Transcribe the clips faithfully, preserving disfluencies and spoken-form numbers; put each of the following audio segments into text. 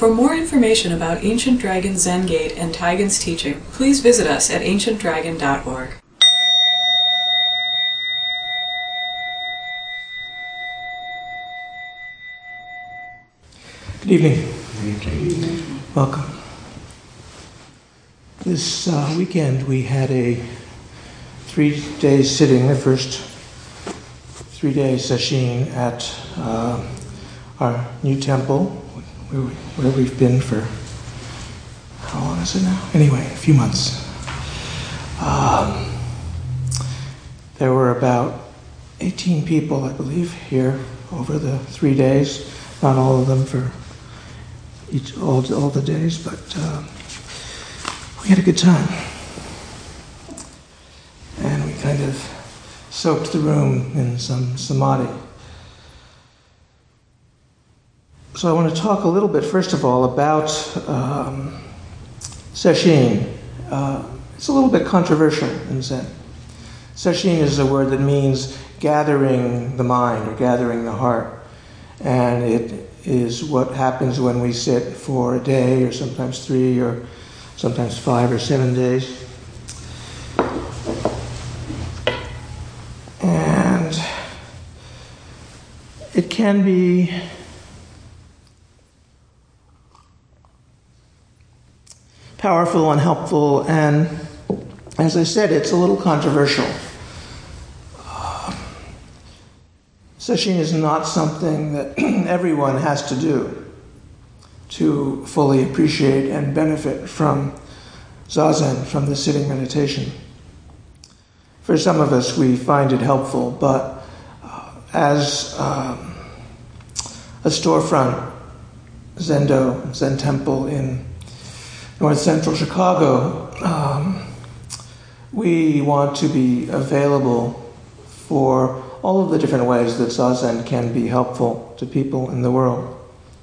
For more information about Ancient Dragon Zen Gate and Taigen's teaching, please visit us at ancient dragon dot org. Good evening. Good evening. Welcome. This uh, weekend we had a three-day sitting, the first three-day sesshin at uh, our new temple, where, we, where we've been for, how long is it now? Anyway, a few months. Um, there were about eighteen people, I believe, here over the three days. Not all of them for each all, all the days, but uh, we had a good time. And we kind of soaked the room in some samadhi. So I want to talk a little bit, first of all, about um, sesshin. Uh, it's a little bit controversial in Zen. Sesshin is a word that means gathering the mind or gathering the heart. And it is what happens when we sit for a day or sometimes three or sometimes five or seven days. And it can be powerful and helpful, and as I said, it's a little controversial. Sesshin is not something that everyone has to do to fully appreciate and benefit from zazen, from the sitting meditation. For some of us, we find it helpful, but uh, as um, a storefront zendo, Zen temple in north central Chicago, um, we want to be available for all of the different ways that zazen can be helpful to people in the world.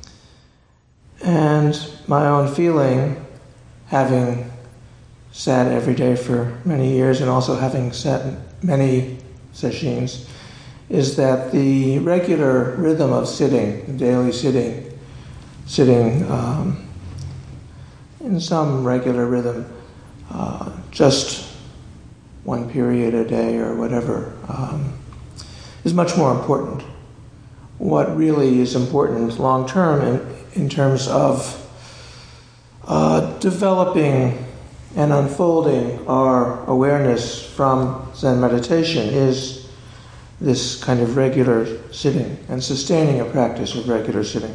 And my own feeling, having sat every day for many years and also having sat many sesshins, is that the regular rhythm of sitting, the daily sitting, sitting um, in some regular rhythm, uh, just one period a day or whatever, um, is much more important. What really is important long-term in, in terms of uh, developing and unfolding our awareness from Zen meditation is this kind of regular sitting and sustaining a practice of regular sitting.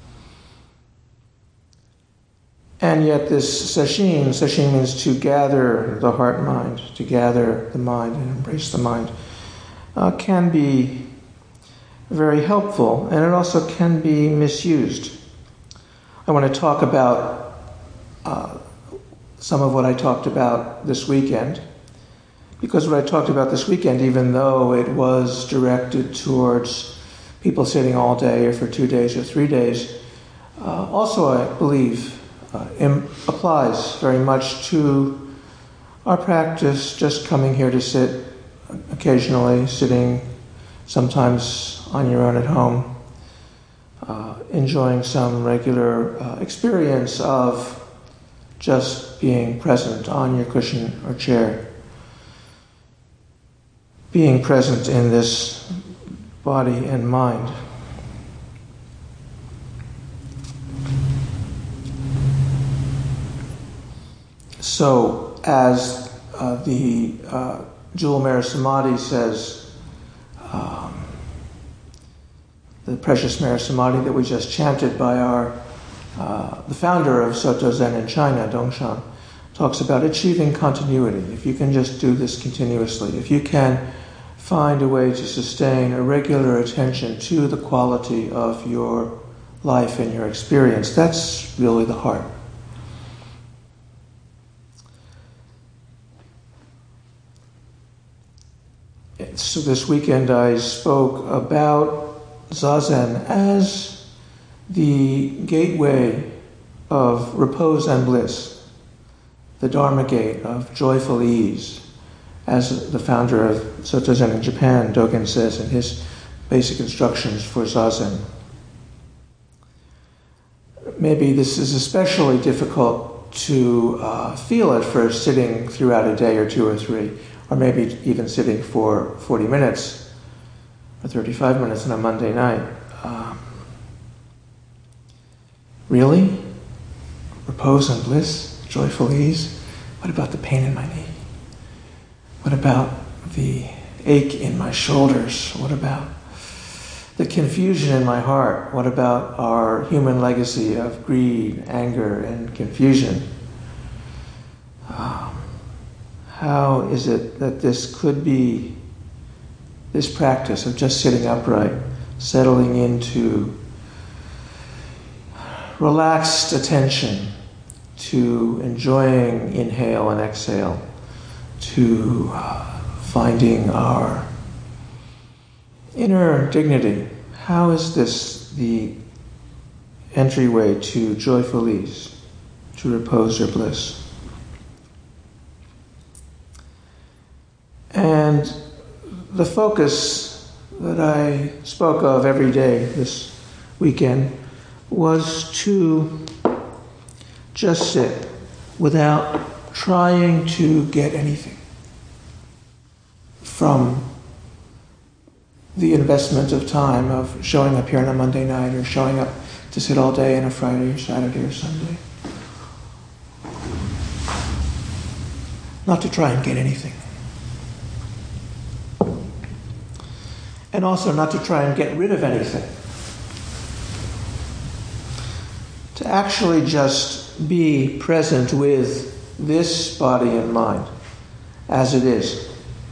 And yet this sesshin, sesshin means to gather the heart-mind, to gather the mind and embrace the mind, Uh, can be very helpful, and it also can be misused. I want to talk about uh, some of what I talked about this weekend, because what I talked about this weekend, even though it was directed towards people sitting all day or for two days or three days, uh, also I believe uh, im- applies very much to our practice just coming here to sit occasionally, sitting sometimes on your own at home, uh, enjoying some regular uh, experience of just being present on your cushion or chair, being present in this body and mind. So, as uh, the uh, Jewel Mare Samadhi says, um, the precious Mare Samadhi that we just chanted by our, uh, the founder of Soto Zen in China, Dongshan, talks about achieving continuity. If you can just do this continuously, if you can find a way to sustain a regular attention to the quality of your life and your experience, that's really the heart. So this weekend I spoke about zazen as the gateway of repose and bliss, the Dharma gate of joyful ease, as the founder of Soto Zen in Japan, Dogen, says in his basic instructions for zazen. maybe this is especially difficult to uh, feel at first sitting throughout a day or two or three, or maybe even sitting for forty minutes or thirty-five minutes on a Monday night. Um, really? Repose and bliss, joyful ease? What about the pain in my knee? What about the ache in my shoulders? What about the confusion in my heart? What about our human legacy of greed, anger, and confusion? Um, how is it that this could be, this practice of just sitting upright, settling into relaxed attention, to enjoying inhale and exhale, to uh, finding our inner dignity? How is this the entryway to joyful ease, to repose or bliss? And the focus that I spoke of every day this weekend was to just sit without trying to get anything from the investment of time of showing up here on a Monday night or showing up to sit all day on a Friday or Saturday or Sunday. Not to try and get anything. And also not to try and get rid of anything. To actually just be present with this body and mind as it is.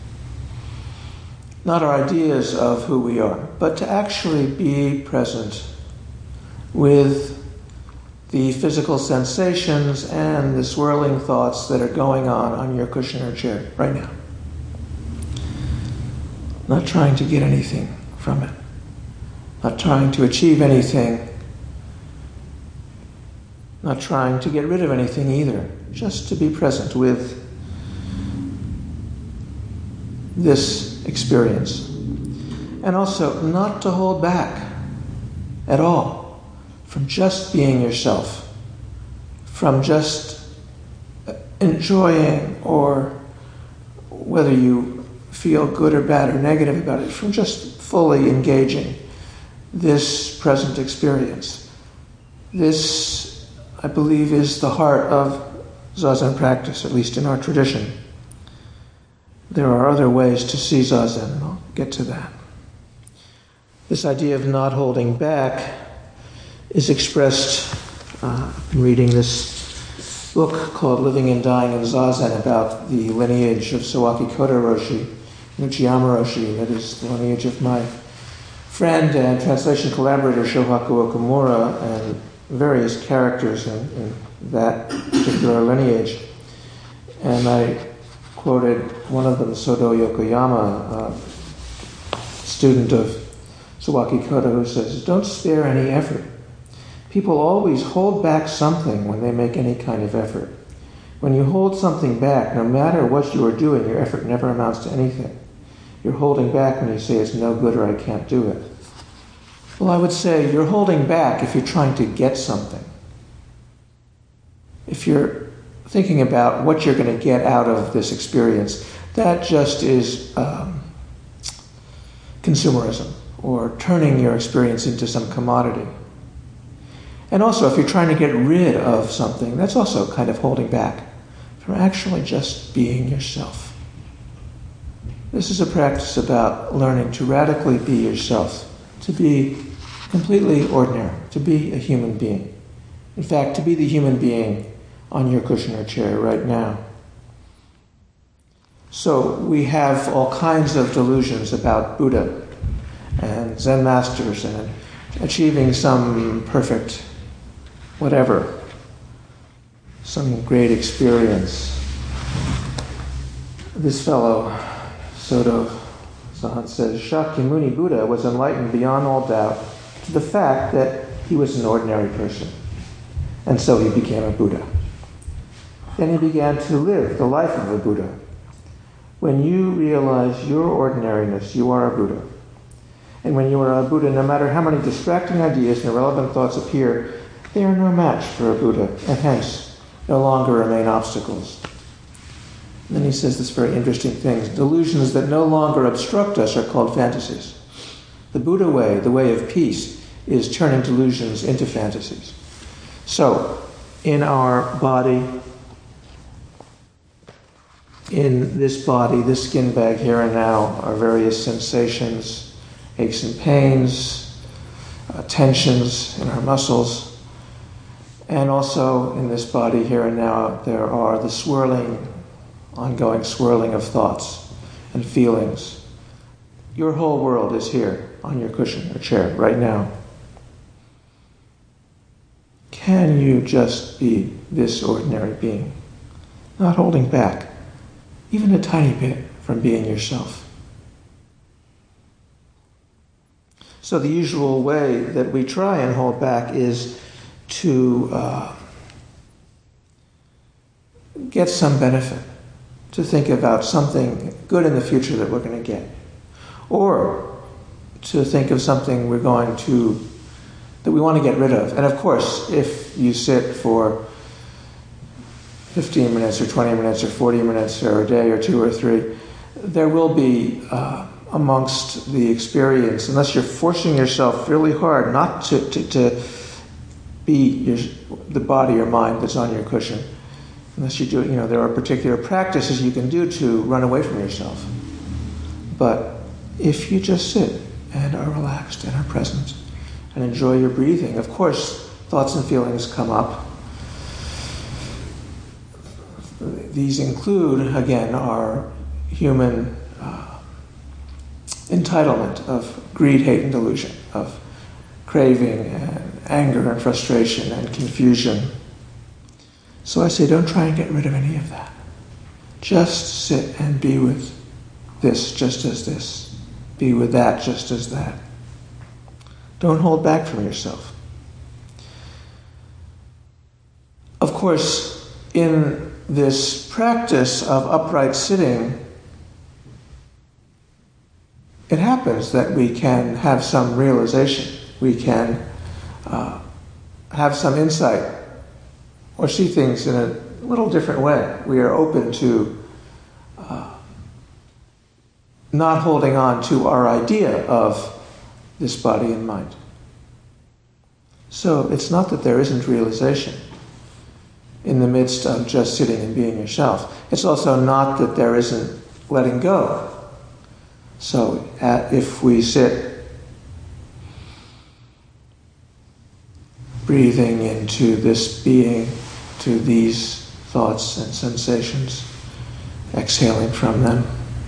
Not our ideas of who we are, but to actually be present with the physical sensations and the swirling thoughts that are going on on your cushion or chair right now. Not trying to get anything from it. Not trying to achieve anything. Not trying to get rid of anything either. Just to be present with this experience. And also not to hold back at all from just being yourself, from just enjoying, or whether you feel good or bad or negative about it, from just fully engaging this present experience. This, I believe, is the heart of Zazen practice, at least in our tradition. There are other ways to see Zazen, and I'll get to that. This idea of not holding back is expressed, uh, I've been reading this book called Living and Dying in Zazen about the lineage of Sawaki Kodo Roshi, Uchiyama Roshi, that is the lineage of my friend and translation collaborator Shohaku Okamura, and various characters in, in that particular lineage. And I quoted one of them, Sodo Yokoyama, a student of Sawaki Kodo, who says, "Don't spare any effort. People always hold back something when they make any kind of effort. When you hold something back, no matter what you are doing, your effort never amounts to anything. You're holding back when you say it's no good or I can't do it." Well, I would say you're holding back if you're trying to get something. If you're thinking about what you're going to get out of this experience, that just is um, consumerism, or turning your experience into some commodity. And also, if you're trying to get rid of something, that's also kind of holding back from actually just being yourself. This is a practice about learning to radically be yourself, to be completely ordinary, to be a human being. In fact, to be the human being on your cushion or chair right now. So we have all kinds of delusions about Buddha and Zen masters and achieving some perfect whatever, some great experience. This fellow, Sodo Zahan, says, Shakyamuni Buddha was enlightened beyond all doubt to the fact that he was an ordinary person. And so he became a Buddha. Then he began to live the life of a Buddha. When you realize your ordinariness, you are a Buddha. And when you are a Buddha, no matter how many distracting ideas and irrelevant thoughts appear, they are no match for a Buddha, and hence no longer remain obstacles. And then he says this very interesting thing. Delusions that no longer obstruct us are called fantasies. The Buddha way, the way of peace, is turning delusions into fantasies. So, in our body, in this body, this skin bag here and now, are various sensations, aches and pains, uh, tensions in our muscles. And also in this body here and now, there are the swirling, ongoing swirling of thoughts and feelings. Your whole world is here on your cushion or chair right now. Can you just be this ordinary being, not holding back even a tiny bit from being yourself? So the usual way that we try and hold back is to uh, get some benefit, to think about something good in the future that we're going to get, or to think of something we're going to, that we want to get rid of. And of course, if you sit for fifteen minutes or twenty minutes or forty minutes or a day or two or three, there will be uh, amongst the experience, unless you're forcing yourself really hard not to, to, to be your, the body or mind that's on your cushion, unless you do, you know, there are particular practices you can do to run away from yourself. But if you just sit and are relaxed and are present and enjoy your breathing, of course, thoughts and feelings come up. These include, again, our human uh, entitlement of greed, hate, and delusion, of craving and anger and frustration and confusion. So I say, don't try and get rid of any of that. Just sit and be with this just as this. Be with that just as that. Don't hold back from yourself. Of course, in this practice of upright sitting, it happens that we can have some realization. We can uh, have some insight or see things in a little different way. We are open to uh, not holding on to our idea of this body and mind. So it's not that there isn't realization in the midst of just sitting and being yourself. It's also not that there isn't letting go. So at, if we sit breathing into this being, to these thoughts and sensations, exhaling from them,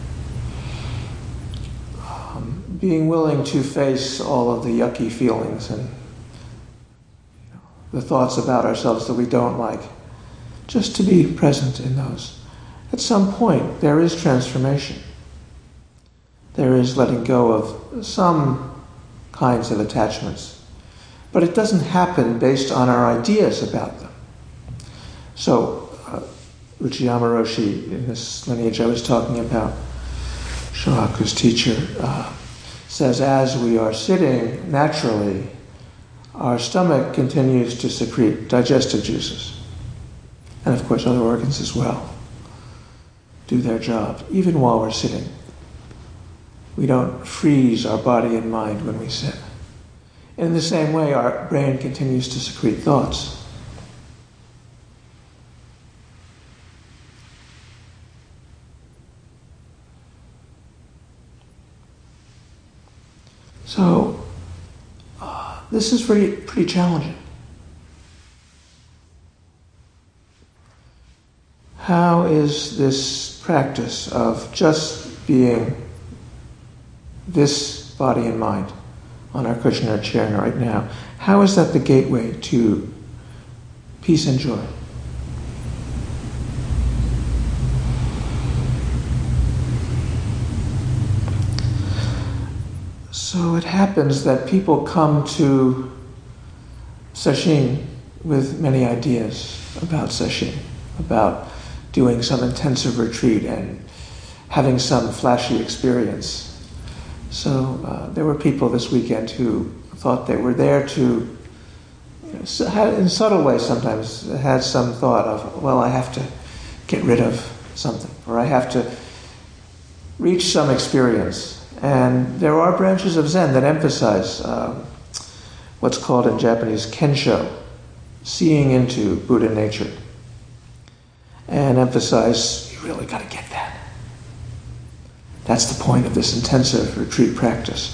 um, being willing to face all of the yucky feelings and you know, the thoughts about ourselves that we don't like, just to be present in those. At some point, there is transformation. There is letting go of some kinds of attachments. But it doesn't happen based on our ideas about them. So, uh, Uchiyama Roshi, in this lineage I was talking about, Shohaku's teacher, uh, says as we are sitting naturally, our stomach continues to secrete digestive juices. And of course other organs as well do their job, even while we're sitting. We don't freeze our body and mind when we sit. In the same way, our brain continues to secrete thoughts. So, uh, this is pretty, pretty challenging. How is this practice of just being this body and mind on our cushion or chair right now, how is that the gateway to peace and joy? So it happens that people come to sesshin with many ideas about sesshin, about doing some intensive retreat and having some flashy experience. So uh, there were people this weekend who thought they were there to in subtle ways sometimes has some thought of, well, I have to get rid of something, or I have to reach some experience. And there are branches of Zen that emphasize um, what's called in Japanese kensho, seeing into Buddha nature, and emphasize, you really got to get that. That's the point of this intensive retreat practice.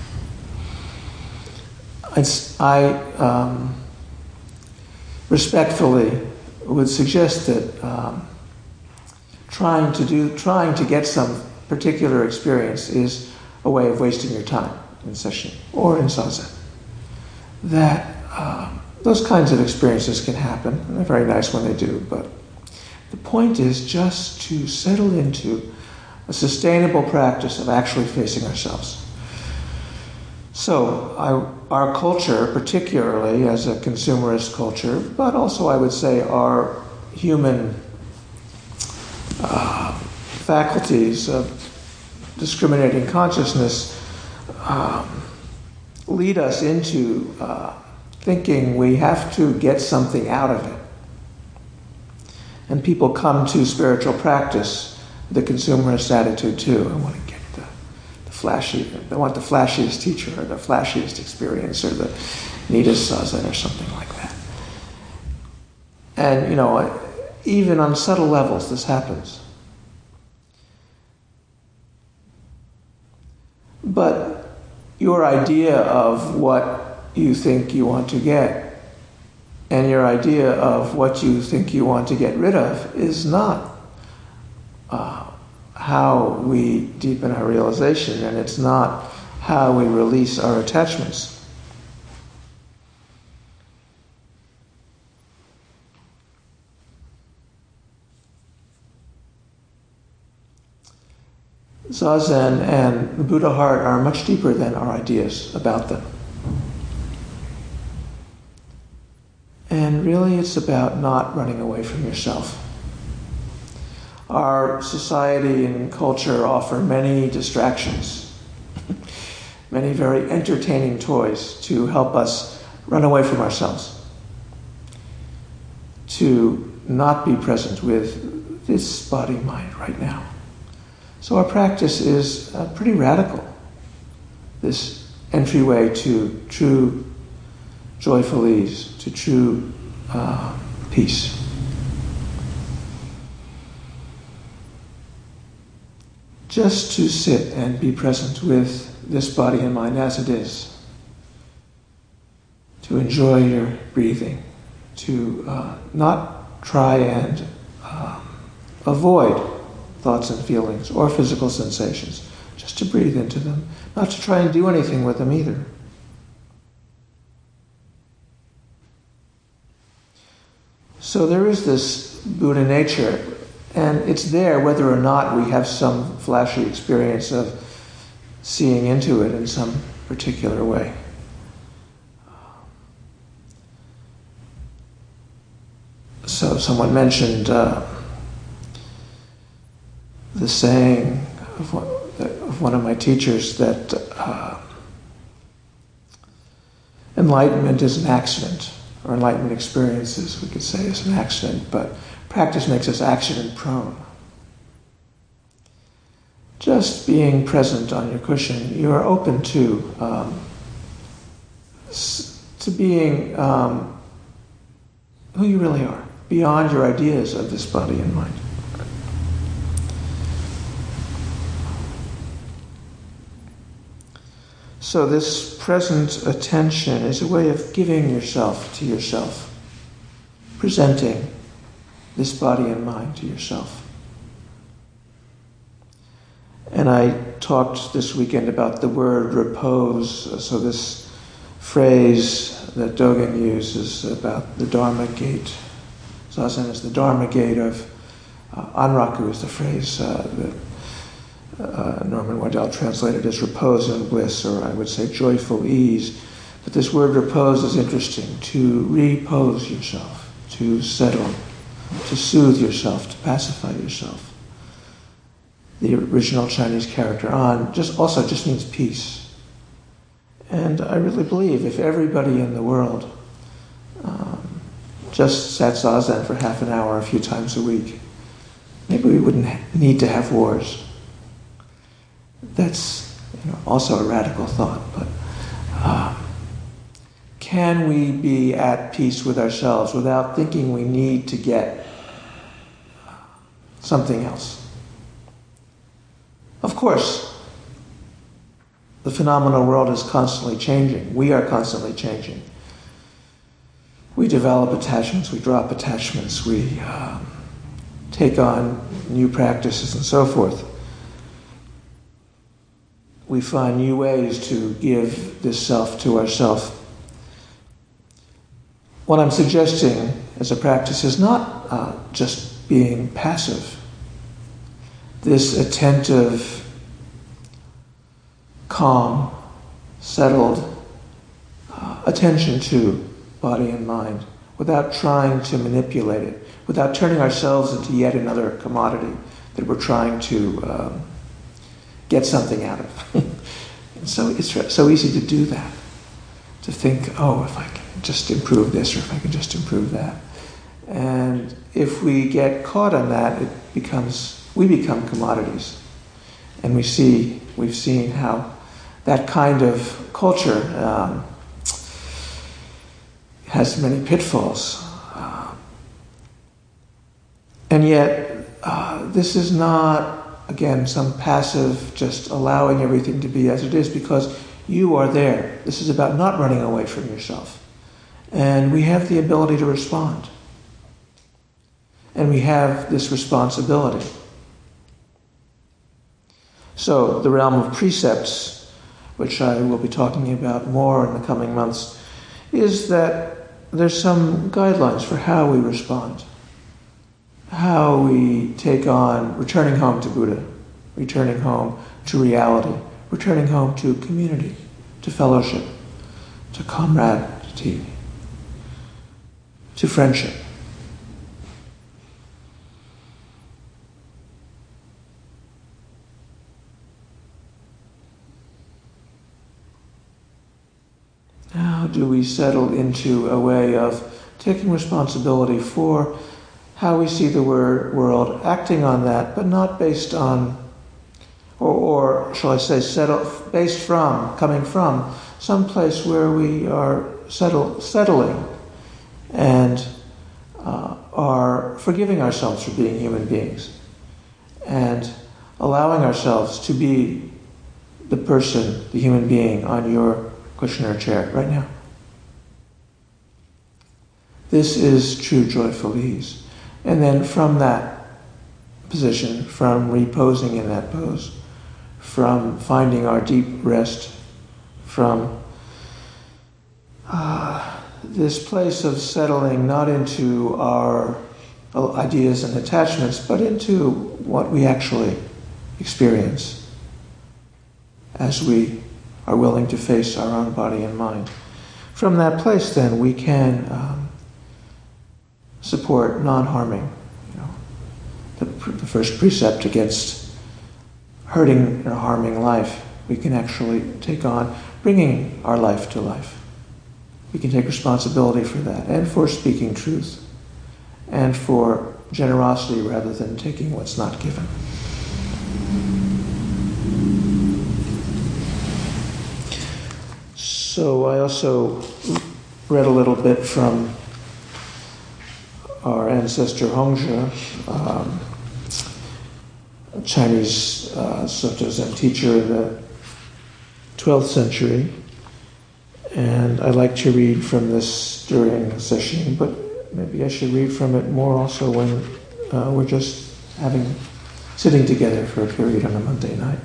It's, I um, respectfully would suggest that um, trying to do, trying to get some particular experience is a way of wasting your time in sesshin or in zazen. That um, those kinds of experiences can happen, and they're very nice when they do, but the point is just to settle into a sustainable practice of actually facing ourselves. So I, our culture, particularly as a consumerist culture, but also I would say our human uh, faculties of discriminating consciousness um, lead us into uh, thinking we have to get something out of it. And people come to spiritual practice with a consumerist attitude too. I want to get the, the flashy, they want the flashiest teacher or the flashiest experience or the neatest zazen or something like that. And, you know, even on subtle levels this happens. But your idea of what you think you want to get and your idea of what you think you want to get rid of is not uh, how we deepen our realization, and it's not how we release our attachments. Zazen and the Buddha heart are much deeper than our ideas about them. And really it's about not running away from yourself. Our society and culture offer many distractions, many very entertaining toys to help us run away from ourselves, to not be present with this body-mind right now. So our practice is uh, pretty radical, this entryway to true joyful ease, to true uh, peace. Just to sit and be present with this body and mind as it is, to enjoy your breathing, to uh, not try and uh, avoid thoughts and feelings or physical sensations, just to breathe into them, not to try and do anything with them either. So there is this Buddha nature, and it's there whether or not we have some flashy experience of seeing into it in some particular way. So someone mentioned uh, the saying of one, of one of my teachers that uh, enlightenment is an accident, or enlightenment experiences, we could say, is an accident, but practice makes us accident-prone. Just being present on your cushion, you are open to um, to being um, who you really are, beyond your ideas of this body and mind. So this present attention is a way of giving yourself to yourself, presenting this body and mind to yourself. And I talked this weekend about the word repose. So this phrase that Dogen uses about the Dharma gate. Zazen is the Dharma gate of uh, Anraku is the phrase uh, that Uh, Norman Waddell translated as repose and bliss, or I would say joyful ease. But this word repose is interesting, to repose yourself, to settle, to soothe yourself, to pacify yourself. The original Chinese character an just also just means peace. And I really believe if everybody in the world just sat zazen for half an hour a few times a week, maybe we wouldn't need to have wars. That's, you know, also a radical thought, but uh, can we be at peace with ourselves without thinking we need to get something else? Of course, the phenomenal world is constantly changing. We are constantly changing. We develop attachments, we drop attachments, we um, take on new practices and so forth. We find new ways to give this self to ourself. What I'm suggesting as a practice is not uh, just being passive. This attentive, calm, settled uh, attention to body and mind, without trying to manipulate it, without turning ourselves into yet another commodity that we're trying to um, get something out of. And so it's so easy to do that, to think, oh, if I can just improve this, or if I can just improve that. And if we get caught on that, it becomes, we become commodities. And we see, we've seen how that kind of culture um, has many pitfalls. Uh, and yet, uh, this is not, again, some passive, just allowing everything to be as it is, because you are there. This is about not running away from yourself. And we have the ability to respond. And we have this responsibility. So, the realm of precepts, which I will be talking about more in the coming months, is that there's some guidelines for how we respond, how we take on returning home to Buddha, returning home to reality, returning home to community, to fellowship, to camaraderie, to friendship. How do we settle into a way of taking responsibility for how we see the world, acting on that, but not based on, or, or shall I say, settle, based from, coming from, some place where we are settle, settling and uh, are forgiving ourselves for being human beings and allowing ourselves to be the person, the human being on your cushion or chair right now. This is true joyful ease. And then from that position, from reposing in that pose, from finding our deep rest, from uh, this place of settling not into our ideas and attachments, but into what we actually experience as we are willing to face our own body and mind. From that place, then, we can um, support non-harming. You know, the, the first precept against hurting or harming life, we can actually take on bringing our life to life. We can take responsibility for that, and for speaking truth, and for generosity rather than taking what's not given. So I also read a little bit from our ancestor Hongzhi, um, a Chinese uh, Soto Zen teacher in the twelfth century. And I like to read from this during sesshin, but maybe I should read from it more also when uh, we're just having, sitting together for a period on a Monday night.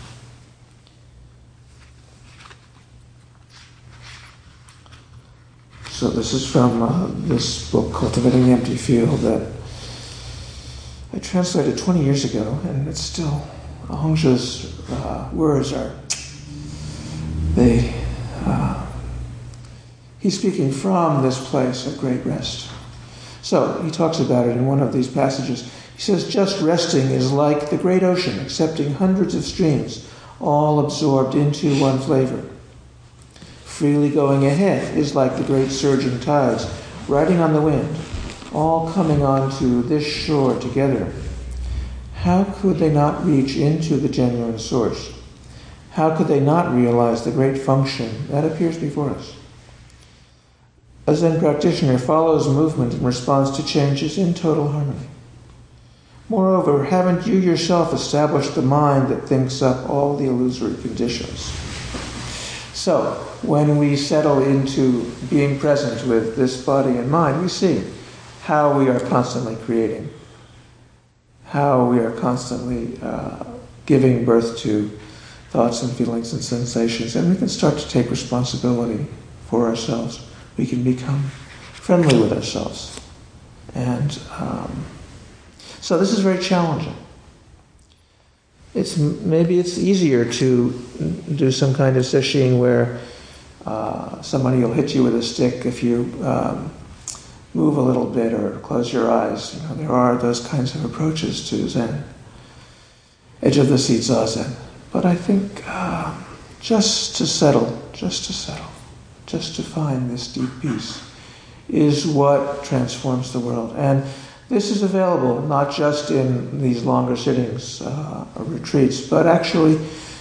So this is from uh, this book, Cultivating the Empty Field, that I translated twenty years ago, and it's still, uh, Hongzhi's uh, words are, they, uh, he's speaking from this place of great rest. So he talks about it in one of these passages. He says, just resting is like the great ocean, accepting hundreds of streams, all absorbed into one flavor. Freely going ahead is like the great surging tides, riding on the wind, all coming onto this shore together, how could they not reach into the genuine source? How could they not realize the great function that appears before us? A Zen practitioner follows movement and responds to changes in total harmony. Moreover, haven't you yourself established the mind that thinks up all the illusory conditions? So, when we settle into being present with this body and mind, we see how we are constantly creating, how we are constantly uh, giving birth to thoughts and feelings and sensations, and we can start to take responsibility for ourselves. We can become friendly with ourselves. And um, so this is very challenging. It's maybe it's easier to do some kind of sesshin where uh, somebody will hit you with a stick if you um, move a little bit or close your eyes. You know, there are those kinds of approaches to Zen, edge of the seat zazen. But I think uh, just to settle, just to settle, just to find this deep peace is what transforms the world. And this is available not just in these longer sittings uh, or retreats, but actually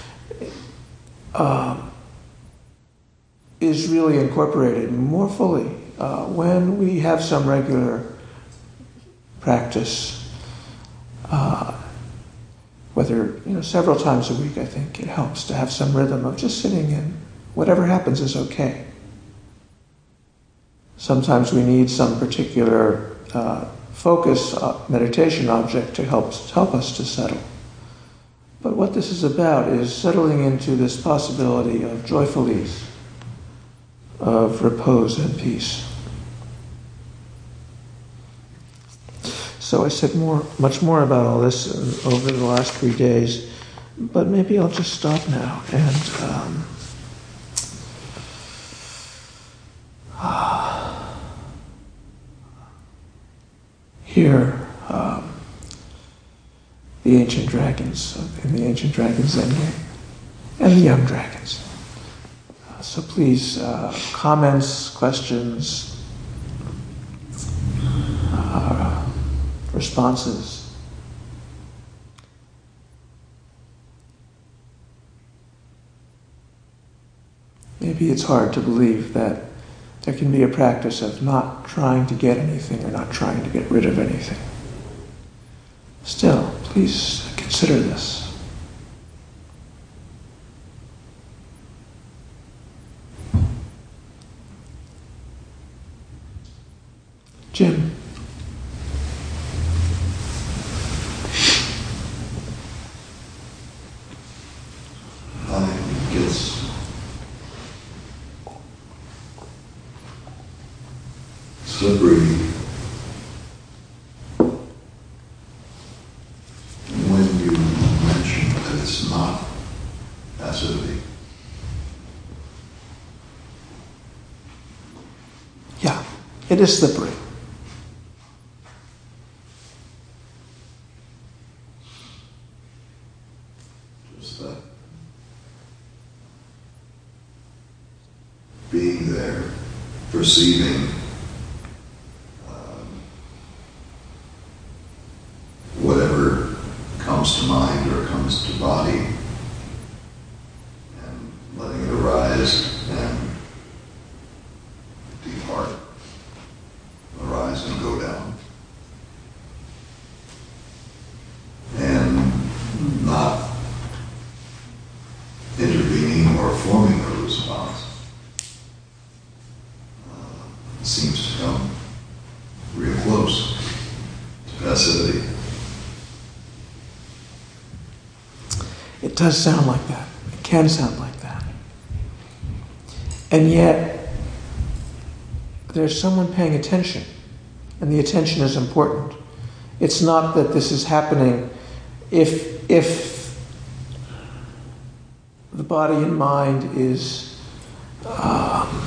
uh, is really incorporated more fully uh, when we have some regular practice. Uh, whether, you know, several times a week, I think it helps to have some rhythm of just sitting in. Whatever happens is okay. Sometimes we need some particular uh, focus, uh, meditation object to help help us to settle. But what this is about is settling into this possibility of joyful ease, of repose and peace. So I said more, much more about all this over the last three days, but maybe I'll just stop now and um, hear um, the ancient dragons in the ancient dragon Zen game and the young dragons. Uh, so please, uh, comments, questions, uh, responses. Maybe it's hard to believe that there can be a practice of not trying to get anything or not trying to get rid of anything. Still, please consider this. Jim. I guess slippery when you mention that it's not passivity. Yeah, it is slippery. Just that being there, perceiving whatever comes to mind or comes to body, and letting it arise and depart, arise and go down, and not intervening or forming a response. Uh, seems to come real close to passivity. It does sound like that. It can sound like that. And yet, there's someone paying attention, and the attention is important. It's not that this is happening if if the body and mind is um,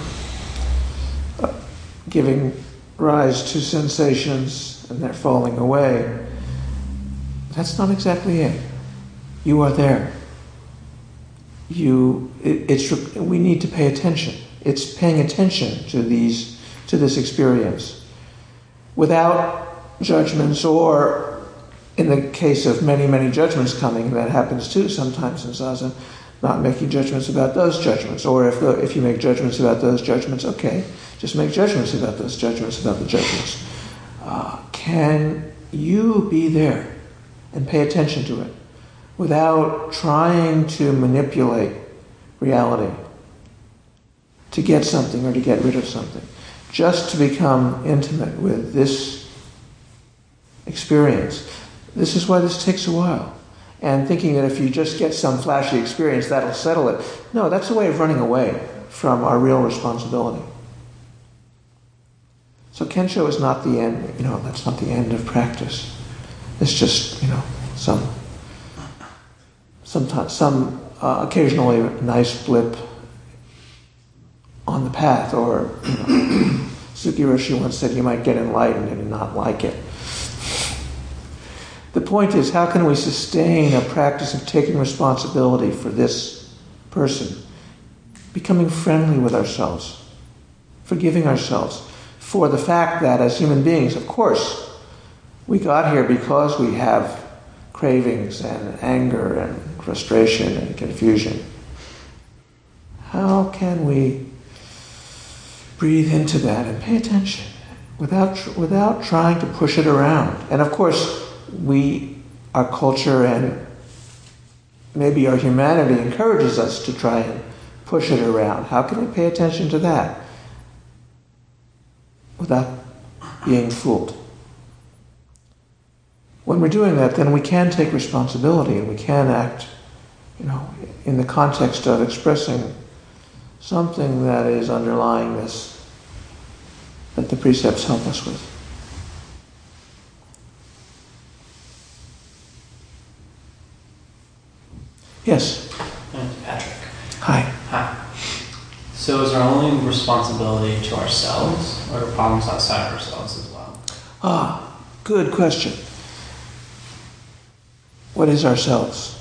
giving rise to sensations and they're falling away. That's not exactly it. You are there. You, it, it's, we need to pay attention. It's paying attention to these to this experience without judgments, or in the case of many, many judgments coming, that happens too sometimes in Zazen, not making judgments about those judgments. Or if, the, if you make judgments about those judgments, okay, just make judgments about those judgments about the judgments. Uh, can you be there and pay attention to it without trying to manipulate reality to get something or to get rid of something? Just to become intimate with this experience. This is why this takes a while. And thinking that if you just get some flashy experience, that'll settle it. No, that's a way of running away from our real responsibility. So Kensho is not the end, you know, that's not the end of practice. It's just, you know, some, sometimes, some uh, occasionally nice blip on the path, or, you know, Suki Roshi once said you might get enlightened and not like it. The point is, how can we sustain a practice of taking responsibility for this person, becoming friendly with ourselves, forgiving ourselves for the fact that as human beings, of course, we got here because we have cravings and anger and frustration and confusion. How can we breathe into that and pay attention without without trying to push it around? And of course, we, our culture and maybe our humanity encourages us to try and push it around. How can we pay attention to that without being fooled? When we're doing that, then we can take responsibility and we can act, you know, in the context of expressing something that is underlying this, that the precepts help us with. Yes? Patrick. Hi. Hi. So is our only responsibility to ourselves, or to problems outside ourselves as well? Ah, good question. What is ourselves?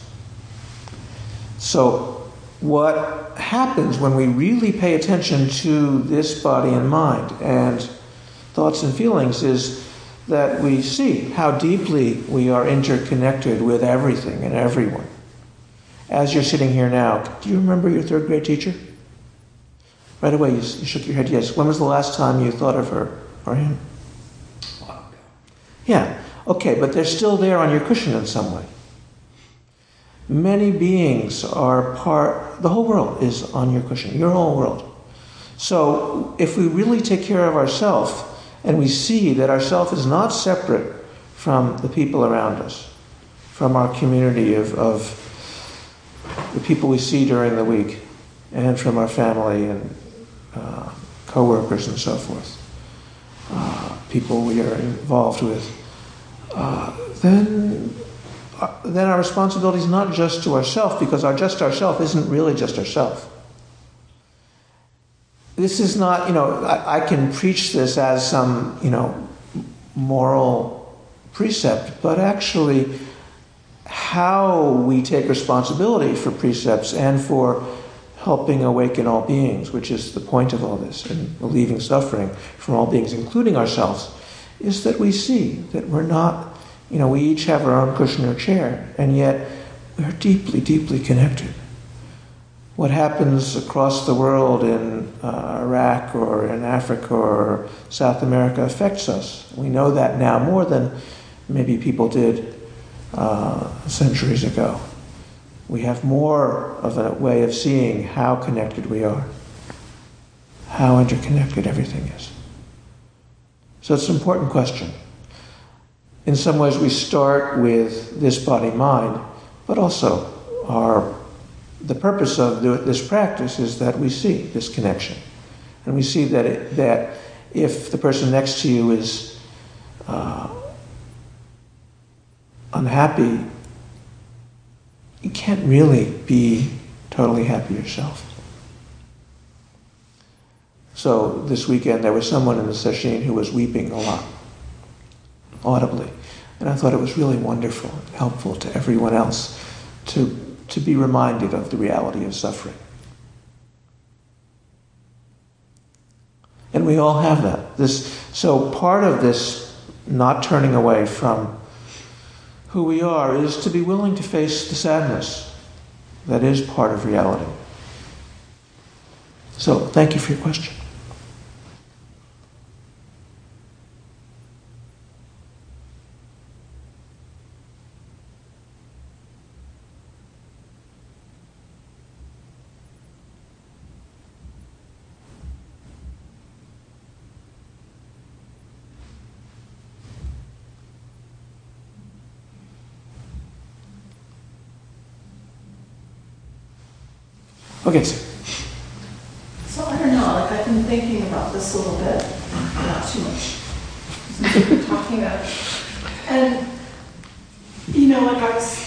So, what happens when we really pay attention to this body and mind and thoughts and feelings is that we see how deeply we are interconnected with everything and everyone. As you're sitting here now, do you remember your third grade teacher? Right away you, you shook your head, yes. When was the last time you thought of her or him? A while ago. Yeah, okay, but they're still there on your cushion in some way. Many beings are part, the whole world is on your cushion, your whole world. So if we really take care of ourselves and we see that ourself is not separate from the people around us, from our community of, of the people we see during the week, and from our family and uh, co-workers and so forth, uh, people we are involved with, uh, then uh, then our responsibility is not just to ourselves, because our just ourself isn't really just ourself. This is not, you know, I, I can preach this as some, you know, moral precept, but actually how we take responsibility for precepts and for helping awaken all beings, which is the point of all this, and relieving suffering from all beings, including ourselves, is that we see that we're not, you know, we each have our own cushion or chair, and yet we're deeply, deeply connected. What happens across the world in uh, Iraq or in Africa or South America affects us. We know that now more than maybe people did uh, centuries ago. We have more of a way of seeing how connected we are, how interconnected everything is. So it's an important question. In some ways we start with this body-mind, but also our the purpose of the, this practice is that we see this connection. And we see that it, that if the person next to you is uh, unhappy, you can't really be totally happy yourself. So this weekend there was someone in the sesshin who was weeping a lot, audibly. And I thought it was really wonderful and helpful to everyone else to to be reminded of the reality of suffering. And we all have that. This, so part of this not turning away from who we are is to be willing to face the sadness that is part of reality. So thank you for your question. Okay, sir. So I don't know, like I've been thinking about this a little bit, not too much, since we've been talking about it. And, you know, like I was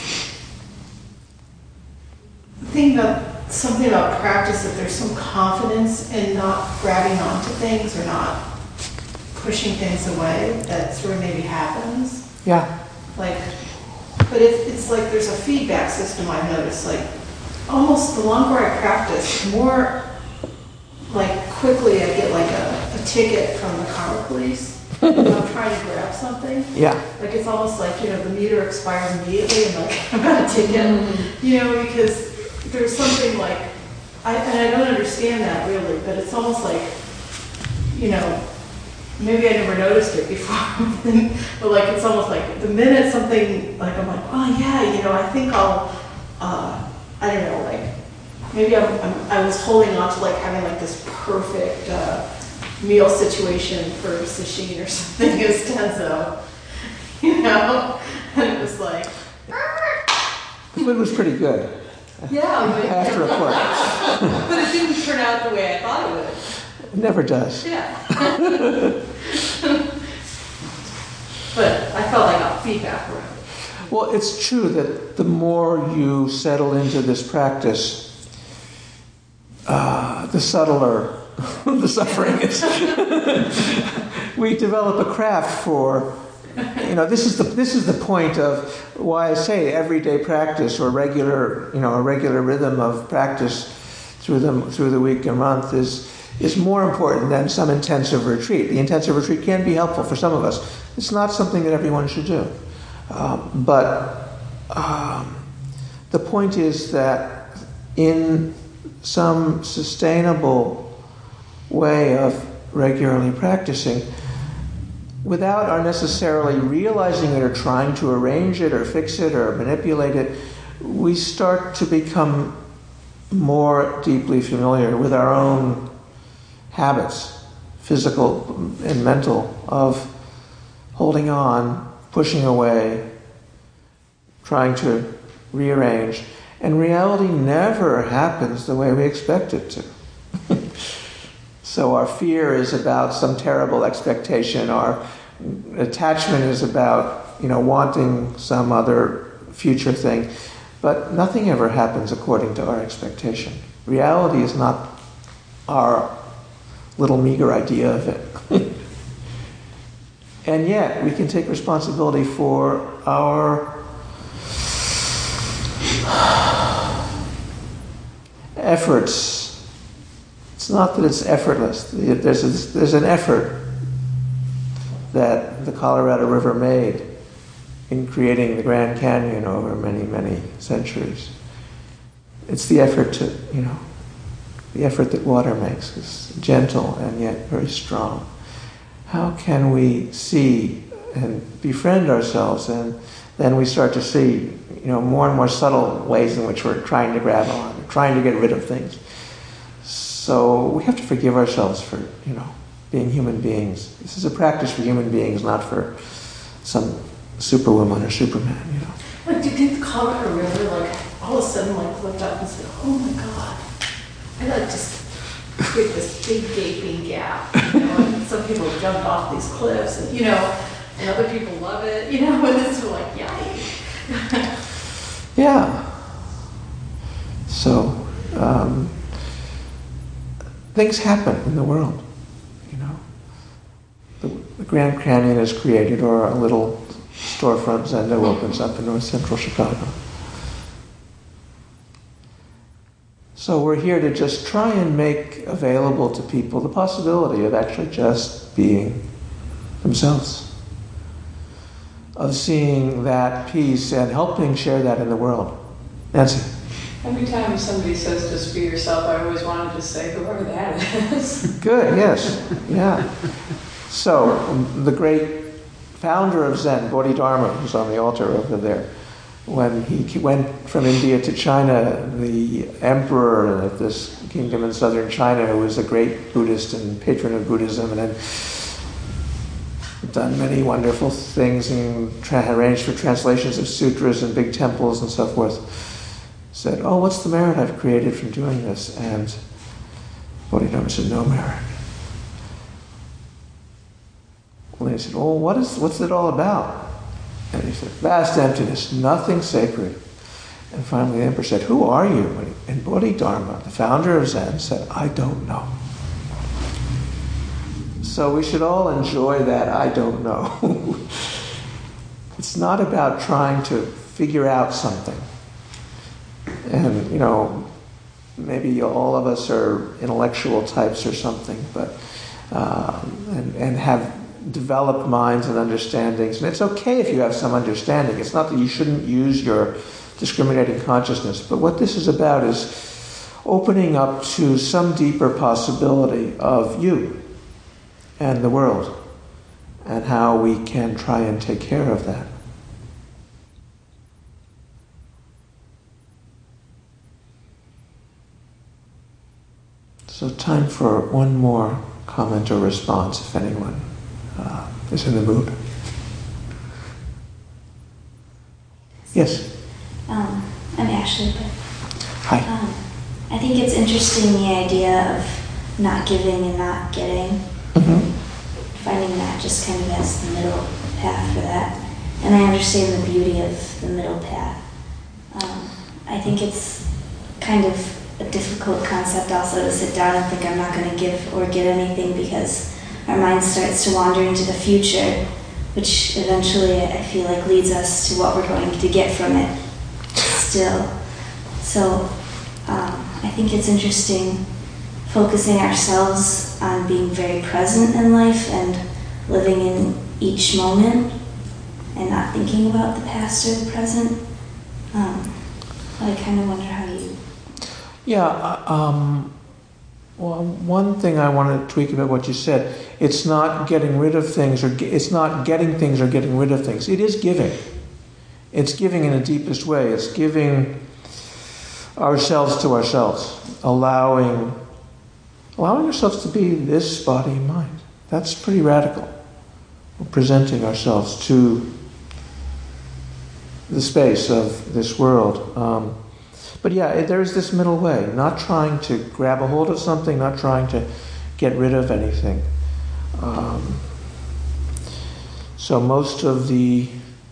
thinking about something about practice, that there's some confidence in not grabbing onto things or not pushing things away that sort of maybe happens. Yeah. Like, but it's, it's like there's a feedback system I've noticed, like almost the longer I practice, the more like quickly I get like a, a ticket from the karma police when I'm trying to grab something. Yeah. Like it's almost like, you know, the meter expires immediately and like I've got a ticket, mm-hmm. you know, because there's something like, I, and I don't understand that really, but it's almost like, you know, maybe I never noticed it before, but like it's almost like the minute something, like I'm like, oh yeah, you know, I think I'll, uh, I don't know, like, maybe I'm, I'm, I was holding on to like having like this perfect uh, meal situation for sashimi or something as Tenzo, you know? And it was like... The food was pretty good. Yeah. But, after a point. But it didn't turn out the way I thought it would. It never does. Yeah. But I felt I got feedback around it. Well, it's true that the more you settle into this practice, uh, the subtler the suffering is. We develop a craft for, you know, this is the this is the point of why I say everyday practice or regular, you know, a regular rhythm of practice through the through the week and month is is more important than some intensive retreat. The intensive retreat can be helpful for some of us. It's not something that everyone should do. Um, but um, the point is that in some sustainable way of regularly practicing, without our necessarily realizing it or trying to arrange it or fix it or manipulate it, we start to become more deeply familiar with our own habits, physical and mental, of holding on, pushing away, trying to rearrange, and reality never happens the way we expect it to. So our fear is about some terrible expectation, our attachment is about, you know, wanting some other future thing, but nothing ever happens according to our expectation. Reality is not our little meager idea of it. And yet, we can take responsibility for our efforts. It's not that it's effortless. There's, a, there's an effort that the Colorado River made in creating the Grand Canyon over many, many centuries. It's the effort to, you know, the effort that water makes is gentle and yet very strong. How can we see and befriend ourselves, and then we start to see, you know, more and more subtle ways in which we're trying to grab on, trying to get rid of things. So we have to forgive ourselves for, you know, being human beings. This is a practice for human beings, not for some superwoman or superman, you know. Like, do you think the Colorado River, like, all of a sudden, like, looked up and said, oh my God, I gotta just create this big gaping gap, you know, and some people jumped off these cliffs, and, you know, and other people love it, you know, and it's like, yikes. Yeah. So, um, things happen in the world, you know. The, the Grand Canyon is created, or a little storefront Zendo opens up in North Central Chicago. So we're here to just try and make available to people the possibility of actually just being themselves, of seeing that peace and helping share that in the world. Nancy? Every time somebody says just be yourself, I always wanted to say whoever that is. Good, yes, yeah. So, the great founder of Zen, Bodhidharma, who's on the altar over there, when he went from India to China, the emperor of this kingdom in southern China, who was a great Buddhist and patron of Buddhism, and had done many wonderful things and tra- arranged for translations of sutras and big temples and so forth, said, "Oh, what's the merit I've created from doing this?" And Bodhidharma said, "No merit." Well, he said, "Well, what is, what's it all about?" And he said, "Vast emptiness, nothing sacred." And finally the emperor said, "Who are you?" And Bodhidharma, the founder of Zen, said, "I don't know." So we should all enjoy that "I don't know." It's not about trying to figure out something. And, you know, maybe all of us are intellectual types or something, but um, and, and have developed minds and understandings. And it's okay if you have some understanding. It's not that you shouldn't use your discriminating consciousness. But what this is about is opening up to some deeper possibility of you and the world, and how we can try and take care of that. So time for one more comment or response, if anyone uh, is in the mood. Yes? Um, I'm Ashley, but Hi. um, I think it's interesting, the idea of not giving and not getting. Mm-hmm. Finding that just kind of as the middle path for that. And I understand the beauty of the middle path. Um, I think it's kind of a difficult concept also to sit down and think I'm not going to give or get anything, because our mind starts to wander into the future, which eventually I feel like leads us to what we're going to get from it still. So um, I think it's interesting focusing ourselves on being very present in life and living in each moment and not thinking about the past or the present. Um, I kind of wonder how you... Yeah, uh, um, well, one thing I want to tweak about what you said, it's not getting rid of things, or ge- it's not getting things or getting rid of things. It is giving. It's giving in the deepest way. It's giving ourselves to ourselves, allowing, allowing ourselves to be this body and mind. That's pretty radical. We're presenting ourselves to the space of this world. Um, But yeah, there is this middle way, not trying to grab a hold of something, not trying to get rid of anything. Um, so most of the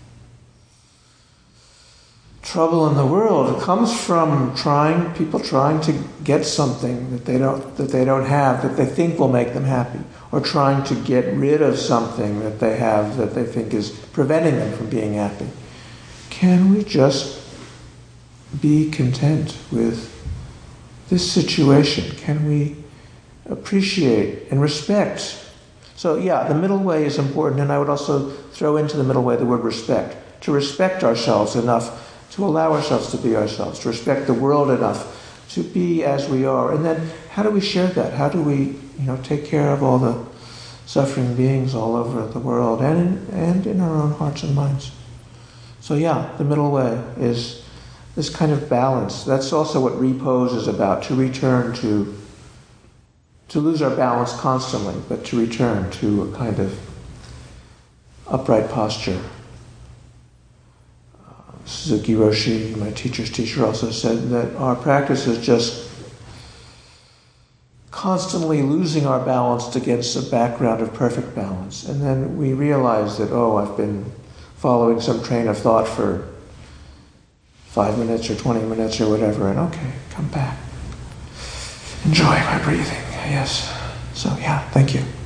trouble in the world comes from trying, people trying to get something that they don't that they don't have, that they think will make them happy, or trying to get rid of something that they have that they think is preventing them from being happy. Can we just be content with this situation? Can we appreciate and respect? So yeah, the middle way is important, and I would also throw into the middle way the word respect. To respect ourselves enough to allow ourselves to be ourselves, to respect the world enough to be as we are. And then how do we share that? How do we, you know, take care of all the suffering beings all over the world and in, and in our own hearts and minds? So yeah, the middle way is this kind of balance. That's also what repose is about, to return to, to lose our balance constantly, but to return to a kind of upright posture. Uh, Suzuki Roshi, my teacher's teacher, also said that our practice is just constantly losing our balance against a background of perfect balance. And then we realize that, oh, I've been following some train of thought for five minutes or twenty minutes or whatever, and okay, come back. Enjoy my breathing, yes. So yeah, thank you.